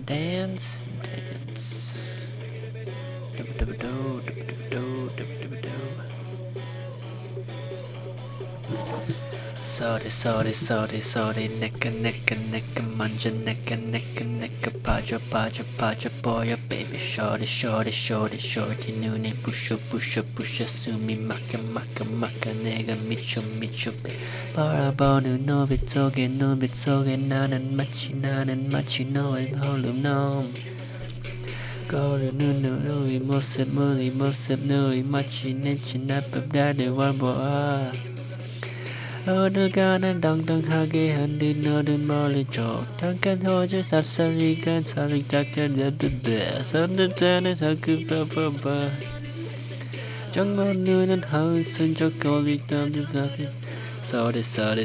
dance, dance. Dub-dub-do, dub-dub-do, dub-dub-do. Sorry, necka, manja, necka, paja, boya, baby, shorty, noonie, pusha, sumi, maka, nigga, micho, baby. Barabonu, no bitsoge, nanan, machi, no, holum, no. Go to no, mosep, no, machi, nechi, napap, daddy, warbo, Oh, the Ghana dong hage handy northern molly chalk. Duncan Hodges, that's sorry, Jacker, the best. On the tennis, I could papa. Jung Mon Noon and House and Jocoli down the nothing. Sorry,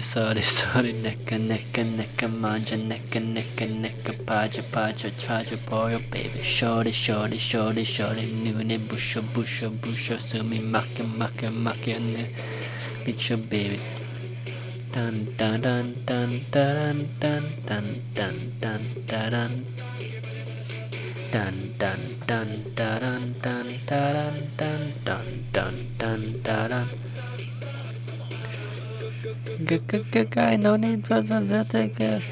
necka, manja, necka, paja, boy, baby, shorty, noon and busha, sumi, maka, bitch, baby. Dun dun dun dun dun dun dun dun dun dun dun dun dun dun dun dun dun dun dun dun. Guy, no need for the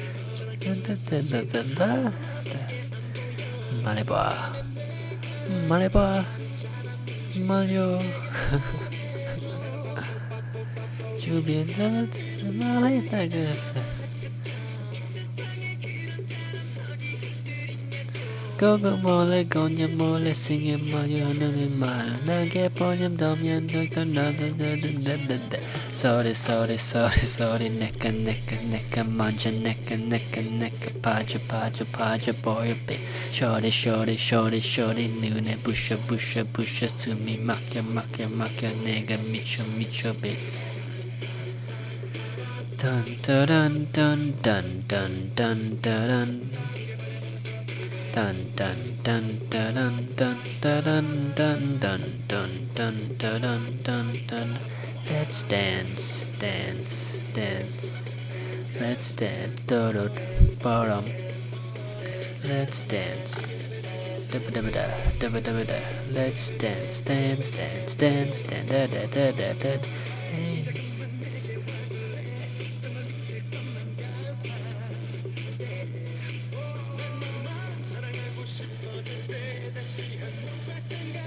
Malibua, Mario. Julian, Go mole, gonya mole, singing Mario, no mal. Nage ponyam domyan, no another. Sorry, necka, manja, necka, paja, boy, baby. Shorty, noon, busha, sumi, maka, nigga, micho, baby. Dun dun dun dun dun dun dun dun dun dun dun dun dun dun dun dun dun dun. Let's dance. Let's dance. Bottom. Let's dance. Let's dance. Hey.